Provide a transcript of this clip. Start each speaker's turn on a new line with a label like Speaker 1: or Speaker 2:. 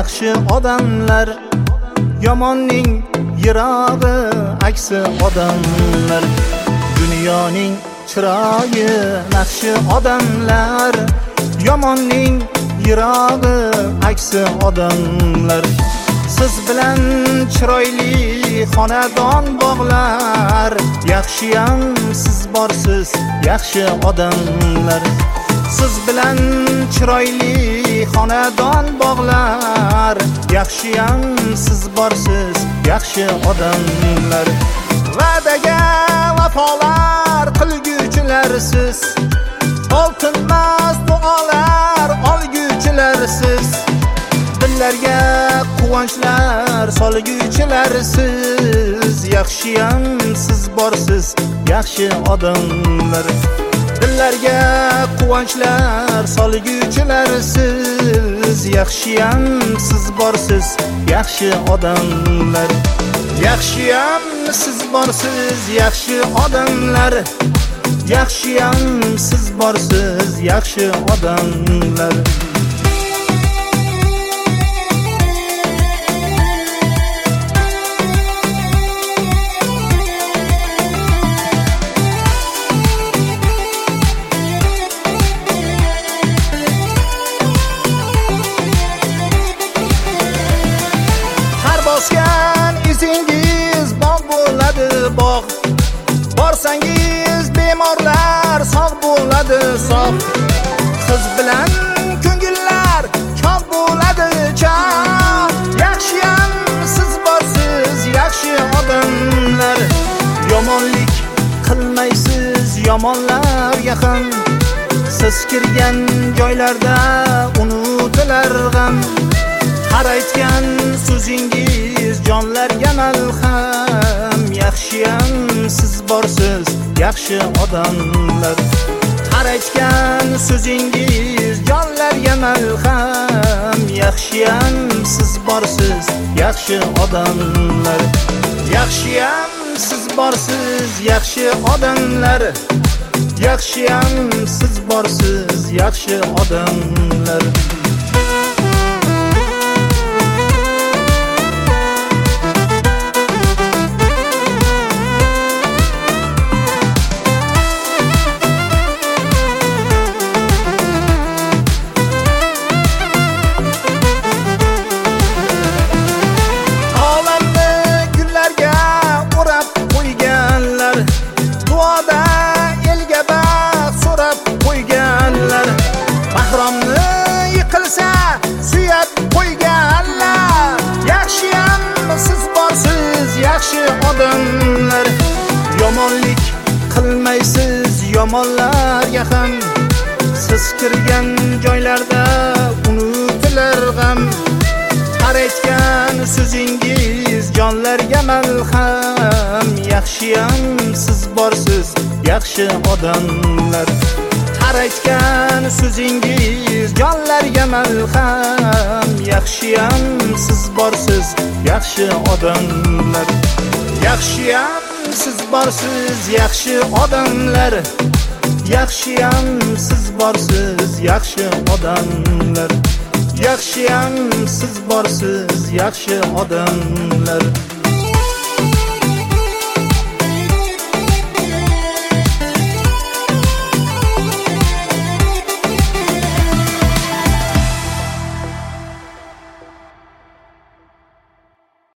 Speaker 1: yaxshi odamlar, yomonning yirog'i aksi odamlar. Dunyoning chiroyi naqshi odamlar, yomonning yirog'i aksi odamlar. Siz bilan chiroyli xonadon bog'lar, yaxshiyam siz borsiz yaxshi odamlar. Siz bilan chiroyli xonadon bog'lar, yaxshiyam siz borsiz yaxshi odamlar. Va'daga vafolar qilguchilarsiz, oltinmas duolar olguchilarsiz. Dillarga quvonchlar solguchilarsiz, yaxshiyam siz borsiz yaxshi odamlar. Dillarga quvonchlar solguchilarsiz, yaxshiyam siz borsiz yaxshi odamlar. Yaxshiyam siz borsiz yaxshi odamlar, yaxshiyam siz borsiz yaxshi odamlar. Bosgan izingiz bog' bo'ladi bog', borsangiz bemorlar sog' bo'ladi sog'. Siz bilan ko'ngillar chog' bo'ladi chog'. Yaxshiyam siz borsiz yaxshi odamlar, yomonlik qilmaysiz yomonlar yaqin. Siz kirgan joylarda unutilar g'am, har aytgan so'zingiz jonlarga malham. Yaxshiyam siz borsiz yaxshi odamlar, har aytgan so'zingiz jonlarga malham. Yaxshiyam siz borsiz yaxshi odamlar, yaxshiyam siz borsiz yaxshi odamlar, yaxshiyam siz borsiz yaxshi odamlar. Mahromni yiqilsa suyab qo'yganlar, yaxshiyam siz borsiz yaxshi odamlar. Yomonlik qilmaysiz yomonlar yaqin, siz kirgan joylarda unutilar g'am. Har aytgan so'zingiz jonlarga malham. Yaxshiyam siz borsiz yaxshi odamlar, har aytgan so'zingiz jonlarga malham. Yaxshiyam siz borsiz yaxshi odamlar, yaxshiyam siz borsiz yaxshi odamlar, yaxshiyam siz borsiz yaxshi odamlar, yaxshiyam siz borsiz yaxshi odamlar.